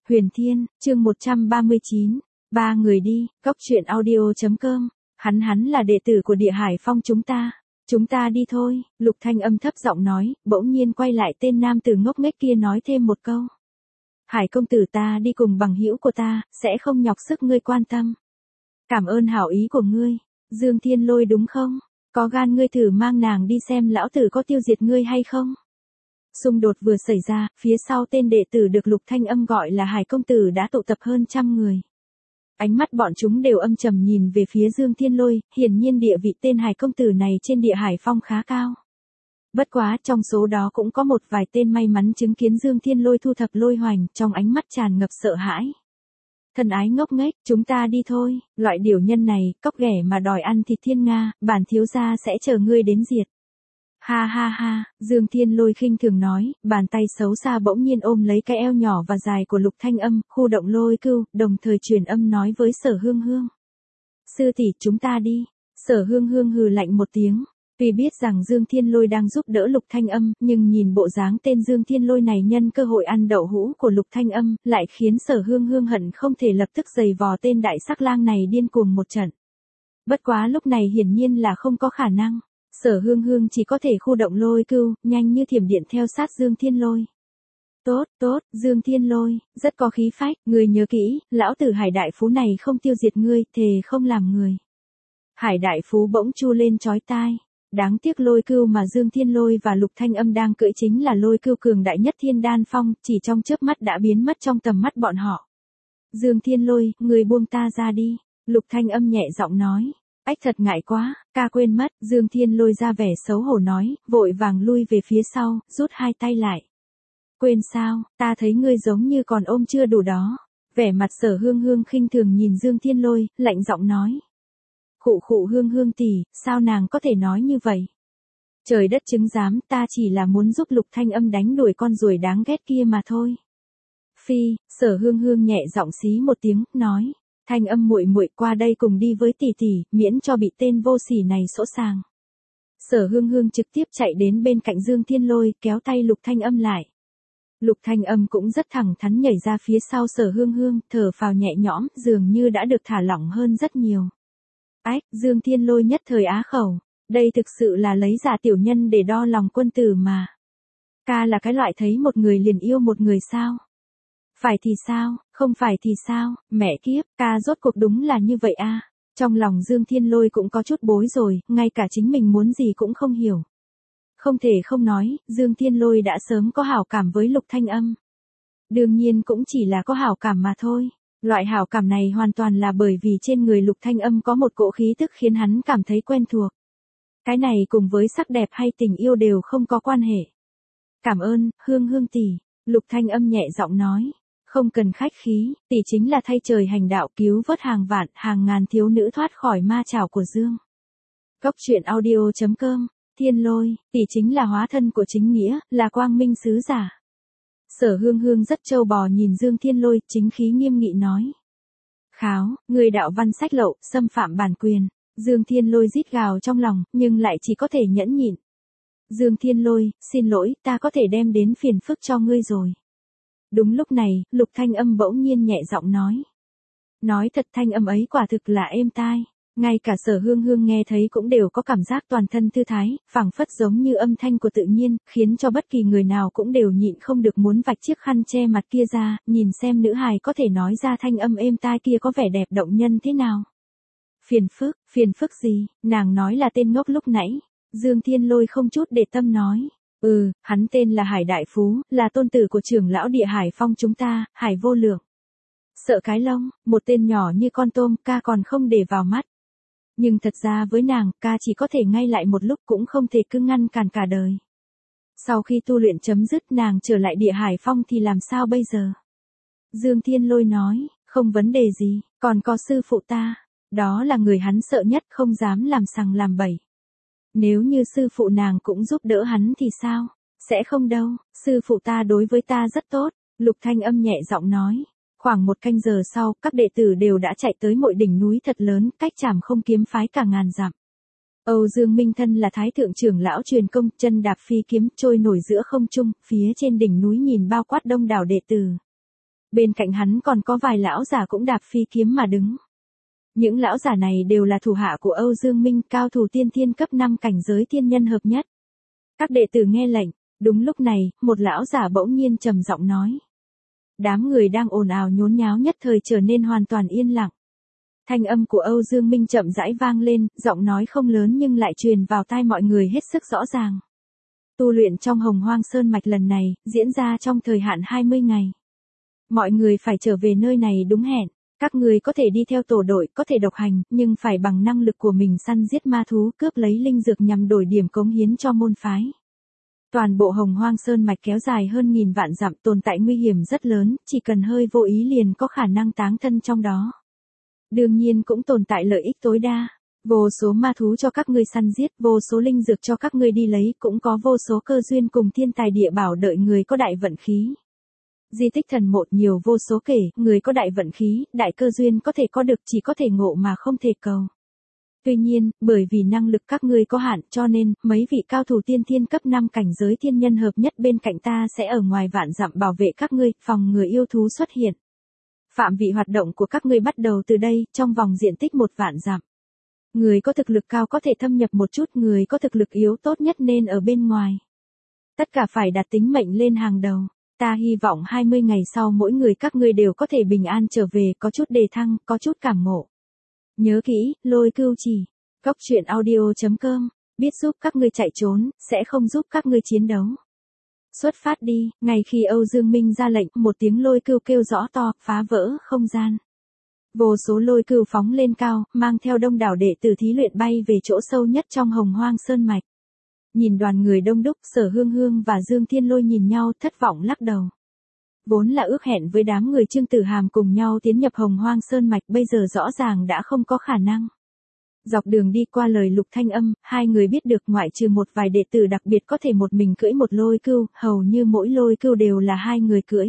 Huyền Thiên, chương 139, ba người đi, Cốc Truyện Audio.com, hắn là đệ tử của Địa Hải Phong chúng ta đi thôi, Lục Thanh Âm thấp giọng nói, bỗng nhiên quay lại tên nam tử ngốc nghếch kia nói thêm một câu. Hải công tử ta đi cùng bằng hữu của ta, sẽ không nhọc sức ngươi quan tâm. Cảm ơn hảo ý của ngươi, Dương Thiên Lôi đúng không? Có gan ngươi thử mang nàng đi xem lão tử có tiêu diệt ngươi hay không? Xung đột vừa xảy ra, phía sau tên đệ tử được Lục Thanh Âm gọi là Hải công tử đã tụ tập hơn 100 người. Ánh mắt bọn chúng đều âm trầm nhìn về phía Dương Thiên Lôi, hiển nhiên địa vị tên Hải công tử này trên Địa Hải Phong khá cao. Bất quá trong số đó cũng có một vài tên may mắn chứng kiến Dương Thiên Lôi thu thập lôi hoành, trong ánh mắt tràn ngập sợ hãi. Thân ái ngốc nghếch, chúng ta đi thôi, loại điều nhân này, cóc ghẻ mà đòi ăn thịt thiên nga, bản thiếu gia sẽ chờ ngươi đến diệt. Ha ha ha, Dương Thiên Lôi khinh thường nói, bàn tay xấu xa bỗng nhiên ôm lấy cái eo nhỏ và dài của Lục Thanh Âm, khu động lôi cưu, đồng thời truyền âm nói với Sở Hương Hương. Sư tỷ chúng ta đi, Sở Hương Hương hừ lạnh một tiếng. Tuy biết rằng Dương Thiên Lôi đang giúp đỡ Lục Thanh Âm, nhưng nhìn bộ dáng tên Dương Thiên Lôi này nhân cơ hội ăn đậu hũ của Lục Thanh Âm, lại khiến Sở Hương Hương hận không thể lập tức giày vò tên đại sắc lang này điên cuồng một trận. Bất quá lúc này hiển nhiên là không có khả năng. Sở Hương Hương chỉ có thể khu động lôi cưu, nhanh như thiểm điện theo sát Dương Thiên Lôi. Tốt, Dương Thiên Lôi, rất có khí phách, ngươi nhớ kỹ, lão tử Hải đại phú này không tiêu diệt ngươi, thề không làm người. Hải đại phú bỗng chu lên chói tai. Đáng tiếc lôi cưu mà Dương Thiên Lôi và Lục Thanh Âm đang cưỡi chính là lôi cưu cường đại nhất Thiên Đan Phong, chỉ trong chớp mắt đã biến mất trong tầm mắt bọn họ. Dương Thiên Lôi, người buông ta ra đi, Lục Thanh Âm nhẹ giọng nói. Ách thật ngại quá, ca quên mất, Dương Thiên Lôi ra vẻ xấu hổ nói, vội vàng lui về phía sau, rút hai tay lại. Quên sao, ta thấy ngươi giống như còn ôm chưa đủ đó. Vẻ mặt Sở Hương Hương khinh thường nhìn Dương Thiên Lôi, lạnh giọng nói. Khụ Hương Hương tỷ, sao nàng có thể nói như vậy? Trời đất chứng giám, ta chỉ là muốn giúp Lục Thanh Âm đánh đuổi con ruồi đáng ghét kia mà thôi. Phi, Sở Hương Hương nhẹ giọng xí một tiếng, nói. Thanh Âm muội muội qua đây cùng đi với tỷ tỷ, miễn cho bị tên vô sỉ này sỗ sàng. Sở Hương Hương trực tiếp chạy đến bên cạnh Dương Thiên Lôi, kéo tay Lục Thanh Âm lại. Lục Thanh Âm cũng rất thẳng thắn nhảy ra phía sau Sở Hương Hương, thở phào nhẹ nhõm, dường như đã được thả lỏng hơn rất nhiều. Ách, Dương Thiên Lôi nhất thời á khẩu, đây thực sự là lấy giả tiểu nhân để đo lòng quân tử mà. Ca là cái loại thấy một người liền yêu một người sao? Phải thì sao, không phải thì sao, mẹ kiếp, ca rốt cuộc đúng là như vậy à. Trong lòng Dương Thiên Lôi cũng có chút bối rồi, ngay cả chính mình muốn gì cũng không hiểu. Không thể không nói, Dương Thiên Lôi đã sớm có hảo cảm với Lục Thanh Âm. Đương nhiên cũng chỉ là có hảo cảm mà thôi. Loại hảo cảm này hoàn toàn là bởi vì trên người Lục Thanh Âm có một cỗ khí tức khiến hắn cảm thấy quen thuộc. Cái này cùng với sắc đẹp hay tình yêu đều không có quan hệ. Cảm ơn, Hương Hương tỷ, Lục Thanh Âm nhẹ giọng nói. Không cần khách khí, tỷ chính là thay trời hành đạo cứu vớt hàng vạn, hàng ngàn thiếu nữ thoát khỏi ma chảo của Dương. Cốc Truyện Audio.com, Thiên Lôi, tỷ chính là hóa thân của chính nghĩa, là quang minh sứ giả. Sở Hương Hương rất trâu bò nhìn Dương Thiên Lôi, chính khí nghiêm nghị nói. Kháo, người đạo văn sách lậu, xâm phạm bản quyền. Dương Thiên Lôi rít gào trong lòng, nhưng lại chỉ có thể nhẫn nhịn. Dương Thiên Lôi, xin lỗi, ta có thể đem đến phiền phức cho ngươi rồi. Đúng lúc này, Lục Thanh Âm bỗng nhiên nhẹ giọng nói. Nói thật thanh âm ấy quả thực là êm tai. Ngay cả Sở Hương Hương nghe thấy cũng đều có cảm giác toàn thân thư thái, phảng phất giống như âm thanh của tự nhiên, khiến cho bất kỳ người nào cũng đều nhịn không được muốn vạch chiếc khăn che mặt kia ra, nhìn xem nữ hài có thể nói ra thanh âm êm tai kia có vẻ đẹp động nhân thế nào. Phiền phức gì, nàng nói là tên ngốc lúc nãy. Dương Thiên Lôi không chút để tâm nói. Hắn tên là Hải Đại Phú, là tôn tử của trưởng lão Địa Hải Phong chúng ta, Hải Vô Lượng. Sợ cái lông, một tên nhỏ như con tôm, ca còn không để vào mắt. Nhưng thật ra với nàng, ca chỉ có thể ngay lại một lúc cũng không thể cứ ngăn cản cả đời. Sau khi tu luyện chấm dứt nàng trở lại Địa Hải Phong thì làm sao bây giờ? Dương Thiên Lôi nói, không vấn đề gì, còn có sư phụ ta. Đó là người hắn sợ nhất, không dám làm sằng làm bậy. Nếu như sư phụ nàng cũng giúp đỡ hắn thì sao? Sẽ không đâu, sư phụ ta đối với ta rất tốt, Lục Thanh Âm nhẹ giọng nói. Khoảng 1 canh giờ sau, các đệ tử đều đã chạy tới một đỉnh núi thật lớn, cách Trảm Không kiếm phái cả ngàn dặm. Âu Dương Minh Thân là thái thượng trưởng lão truyền công, chân đạp phi kiếm trôi nổi giữa không trung, phía trên đỉnh núi nhìn bao quát đông đảo đệ tử. Bên cạnh hắn còn có vài lão giả cũng đạp phi kiếm mà đứng. Những lão giả này đều là thủ hạ của Âu Dương Minh, cao thủ tiên thiên cấp 5 cảnh giới tiên nhân hợp nhất. Các đệ tử nghe lệnh, đúng lúc này, một lão giả bỗng nhiên trầm giọng nói. Đám người đang ồn ào nhốn nháo nhất thời trở nên hoàn toàn yên lặng. Thanh âm của Âu Dương Minh chậm rãi vang lên, giọng nói không lớn nhưng lại truyền vào tai mọi người hết sức rõ ràng. Tu luyện trong Hồng Hoang Sơn Mạch lần này, diễn ra trong thời hạn 20 ngày. Mọi người phải trở về nơi này đúng hẹn. Các người có thể đi theo tổ đội, có thể độc hành, nhưng phải bằng năng lực của mình săn giết ma thú, cướp lấy linh dược nhằm đổi điểm cống hiến cho môn phái. Toàn bộ Hồng Hoang Sơn Mạch kéo dài hơn 1000 vạn dặm, tồn tại nguy hiểm rất lớn, chỉ cần hơi vô ý liền có khả năng táng thân trong đó. Đương nhiên cũng tồn tại lợi ích tối đa. Vô số ma thú cho các ngươi săn giết, vô số linh dược cho các ngươi đi lấy, cũng có vô số cơ duyên cùng thiên tài địa bảo đợi người có đại vận khí. Di tích thần mộ nhiều vô số kể, người có đại vận khí, đại cơ duyên có thể có được, chỉ có thể ngộ mà không thể cầu. Tuy nhiên, bởi vì năng lực các ngươi có hạn cho nên, mấy vị cao thủ tiên thiên cấp 5 cảnh giới thiên nhân hợp nhất bên cạnh ta sẽ ở ngoài vạn dặm bảo vệ các ngươi, phòng ngừa yêu thú xuất hiện. Phạm vị hoạt động của các ngươi bắt đầu từ đây, trong vòng diện tích 1 vạn dặm. Người có thực lực cao có thể thâm nhập một chút, người có thực lực yếu tốt nhất nên ở bên ngoài. Tất cả phải đặt tính mệnh lên hàng đầu. Ta hy vọng 20 ngày sau mỗi người các ngươi đều có thể bình an trở về, có chút đề thăng, có chút cảm ngộ. Nhớ kỹ, Lôi Cưu Chỉ. Cốc truyện audio.com. Biết giúp các ngươi chạy trốn, sẽ không giúp các ngươi chiến đấu. Xuất phát đi, ngay khi Âu Dương Minh ra lệnh, một tiếng lôi cưu kêu rõ to, phá vỡ không gian. Vô số lôi cưu phóng lên cao, mang theo đông đảo đệ tử thí luyện bay về chỗ sâu nhất trong Hồng Hoang Sơn Mạch. Nhìn đoàn người đông đúc, Sở Hương Hương và Dương Thiên Lôi nhìn nhau thất vọng lắc đầu. Vốn là ước hẹn với đám người Trương Tử Hàm cùng nhau tiến nhập Hồng Hoang Sơn Mạch, bây giờ rõ ràng đã không có khả năng. Dọc đường đi qua lời Lục Thanh Âm, hai người biết được ngoại trừ một vài đệ tử đặc biệt có thể một mình cưỡi một lôi cưu, hầu như mỗi lôi cưu đều là hai người cưỡi.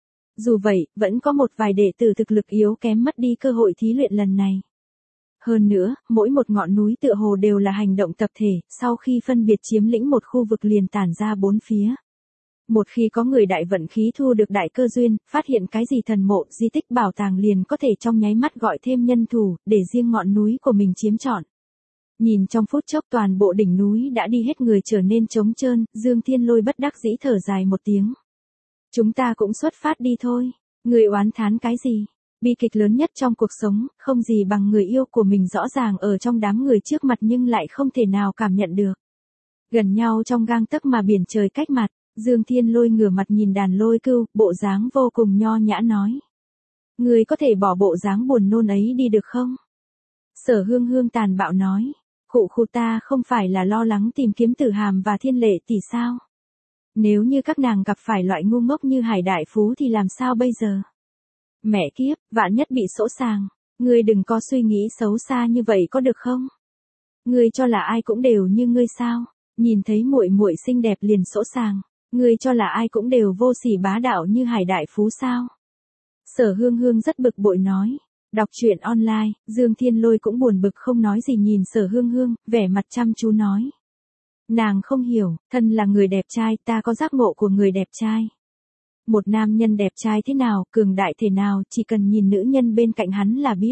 Dù vậy, vẫn có một vài đệ tử thực lực yếu kém mất đi cơ hội thí luyện lần này. Hơn nữa, mỗi một ngọn núi tựa hồ đều là hành động tập thể, sau khi phân biệt chiếm lĩnh một khu vực liền tản ra bốn phía. Một khi có người đại vận khí thu được đại cơ duyên, phát hiện cái gì thần mộ, di tích bảo tàng liền có thể trong nháy mắt gọi thêm nhân thủ, để riêng ngọn núi của mình chiếm trọn. Nhìn trong phút chốc toàn bộ đỉnh núi đã đi hết người trở nên trống trơn, Dương Thiên Lôi bất đắc dĩ thở dài một tiếng. Chúng ta cũng xuất phát đi thôi. Người oán thán cái gì? Bi kịch lớn nhất trong cuộc sống, không gì bằng người yêu của mình rõ ràng ở trong đám người trước mặt nhưng lại không thể nào cảm nhận được. Gần nhau trong gang tấc mà biển trời cách mặt, Dương Thiên Lôi ngửa mặt nhìn đàn lôi cưu, bộ dáng vô cùng nho nhã nói. Người có thể bỏ bộ dáng buồn nôn ấy đi được không? Sở Hương Hương tàn bạo nói. Khụ ta không phải là lo lắng tìm kiếm Tử Hàm và Thiên Lệ tỷ sao? Nếu như các nàng gặp phải loại ngu ngốc như Hải Đại Phú thì làm sao bây giờ? Mẹ kiếp, vạn nhất bị sỗ sàng. Ngươi đừng có suy nghĩ xấu xa như vậy có được không? Ngươi cho là ai cũng đều như ngươi sao? Nhìn thấy muội muội xinh đẹp liền sỗ sàng. Ngươi cho là ai cũng đều vô sỉ bá đạo như Hải Đại Phú sao? Sở Hương Hương rất bực bội nói. Đọc truyện online, Dương Thiên Lôi cũng buồn bực không nói gì nhìn Sở Hương Hương, vẻ mặt chăm chú nói. Nàng không hiểu, thân là người đẹp trai, ta có giác ngộ của người đẹp trai. Một nam nhân đẹp trai thế nào, cường đại thế nào, chỉ cần nhìn nữ nhân bên cạnh hắn là biết.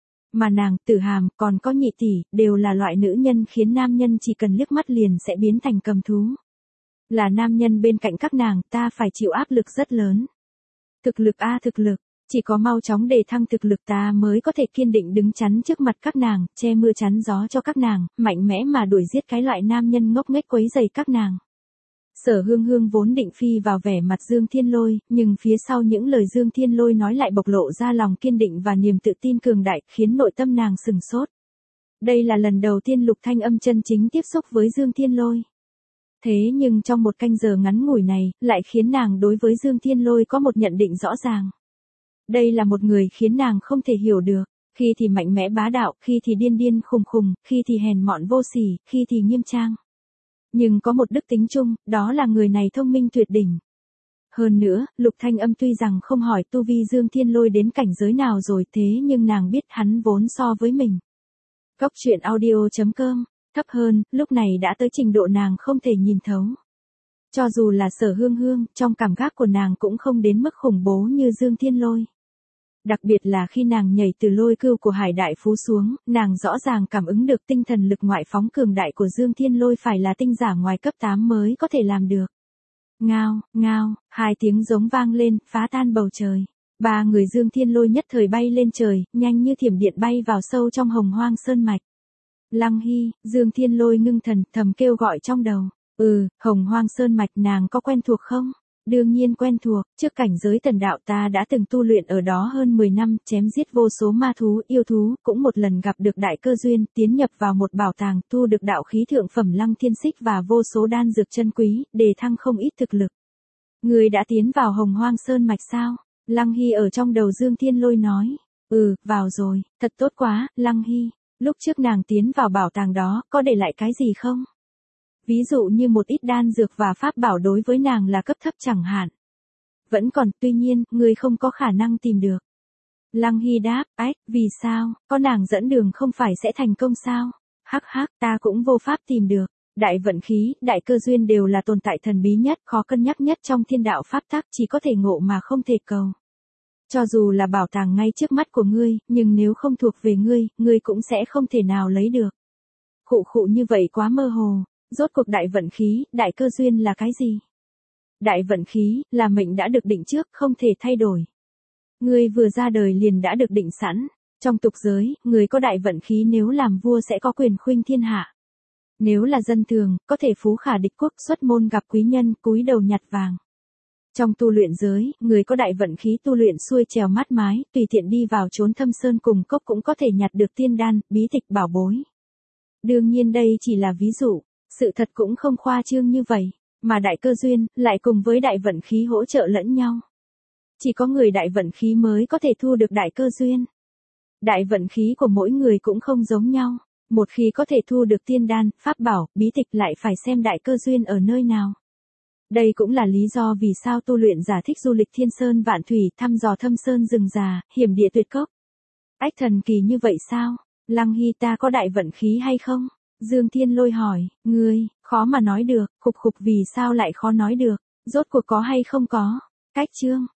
Mà nàng, Tử Hàm, còn có Nhị tỷ, đều là loại nữ nhân khiến nam nhân chỉ cần liếc mắt liền sẽ biến thành cầm thú. Là nam nhân bên cạnh các nàng, ta phải chịu áp lực rất lớn. Thực lực thực lực, chỉ có mau chóng đề thăng thực lực ta mới có thể kiên định đứng chắn trước mặt các nàng, che mưa chắn gió cho các nàng, mạnh mẽ mà đuổi giết cái loại nam nhân ngốc nghếch quấy rầy các nàng. Sở Hương Hương vốn định phi vào vẻ mặt Dương Thiên Lôi, nhưng phía sau những lời Dương Thiên Lôi nói lại bộc lộ ra lòng kiên định và niềm tự tin cường đại, khiến nội tâm nàng sừng sốt. Đây là lần đầu tiên Lục Thanh Âm chân chính tiếp xúc với Dương Thiên Lôi. Thế nhưng trong một canh giờ ngắn ngủi này, lại khiến nàng đối với Dương Thiên Lôi có một nhận định rõ ràng. Đây là một người khiến nàng không thể hiểu được, khi thì mạnh mẽ bá đạo, khi thì điên điên khùng khùng, khi thì hèn mọn vô sỉ, khi thì nghiêm trang. Nhưng có một đức tính chung, đó là người này thông minh tuyệt đỉnh. Hơn nữa, Lục Thanh Âm tuy rằng không hỏi tu vi Dương Thiên Lôi đến cảnh giới nào rồi thế nhưng nàng biết hắn vốn so với mình. Cốc truyện audio.com, thấp hơn, lúc này đã tới trình độ nàng không thể nhìn thấu. Cho dù là Sở Hương Hương, trong cảm giác của nàng cũng không đến mức khủng bố như Dương Thiên Lôi. Đặc biệt là khi nàng nhảy từ lôi cưu của Hải Đại Phú xuống, nàng rõ ràng cảm ứng được tinh thần lực ngoại phóng cường đại của Dương Thiên Lôi phải là tinh giả ngoài cấp 8 mới có thể làm được. Ngao, ngao, hai tiếng giống vang lên, phá tan bầu trời. Ba người Dương Thiên Lôi nhất thời bay lên trời, nhanh như thiểm điện bay vào sâu trong Hồng Hoang Sơn Mạch. Lăng Hy, Dương Thiên Lôi ngưng thần, thầm kêu gọi trong đầu. Hồng Hoang Sơn Mạch nàng có quen thuộc không? Đương nhiên quen thuộc, trước cảnh giới tần đạo ta đã từng tu luyện ở đó hơn 10 năm, chém giết vô số ma thú, yêu thú, cũng một lần gặp được đại cơ duyên, tiến nhập vào một bảo tàng, thu được đạo khí thượng phẩm Lăng Thiên Xích và vô số đan dược chân quý, đề thăng không ít thực lực. Người đã tiến vào Hồng Hoang Sơn Mạch sao? Lăng Hy ở trong đầu Dương Thiên Lôi nói. Vào rồi, thật tốt quá, Lăng Hy. Lúc trước nàng tiến vào bảo tàng đó, có để lại cái gì không? Ví dụ như một ít đan dược và pháp bảo đối với nàng là cấp thấp chẳng hạn. Vẫn còn, tuy nhiên, người không có khả năng tìm được. Lăng Hy đáp, vì sao, có nàng dẫn đường không phải sẽ thành công sao? Hắc, ta cũng vô pháp tìm được. Đại vận khí, đại cơ duyên đều là tồn tại thần bí nhất, khó cân nhắc nhất trong thiên đạo pháp tắc, chỉ có thể ngộ mà không thể cầu. Cho dù là bảo tàng ngay trước mắt của ngươi, nhưng nếu không thuộc về ngươi cũng sẽ không thể nào lấy được. Khụ như vậy quá mơ hồ. Rốt cuộc đại vận khí, đại cơ duyên là cái gì? Đại vận khí, là mệnh đã được định trước, không thể thay đổi. Ngươi vừa ra đời liền đã được định sẵn. Trong tục giới, người có đại vận khí nếu làm vua sẽ có quyền khuynh thiên hạ. Nếu là dân thường, có thể phú khả địch quốc, xuất môn gặp quý nhân, cúi đầu nhặt vàng. Trong tu luyện giới, người có đại vận khí tu luyện xuôi trèo mát mái, tùy tiện đi vào chốn thâm sơn cùng cốc cũng có thể nhặt được tiên đan, bí tịch bảo bối. Đương nhiên đây chỉ là ví dụ. Sự thật cũng không khoa trương như vậy, mà đại cơ duyên, lại cùng với đại vận khí hỗ trợ lẫn nhau. Chỉ có người đại vận khí mới có thể thu được đại cơ duyên. Đại vận khí của mỗi người cũng không giống nhau. Một khi có thể thu được tiên đan, pháp bảo, bí tịch lại phải xem đại cơ duyên ở nơi nào. Đây cũng là lý do vì sao tu luyện giả thích du lịch thiên sơn vạn thủy, thăm dò thâm sơn rừng già, hiểm địa tuyệt cốc. Thần kỳ như vậy sao? Lăng Hy ta có đại vận khí hay không? Dương Thiên Lôi hỏi, ngươi, khó mà nói được, khục vì sao lại khó nói được, rốt cuộc có hay không có? Cách chương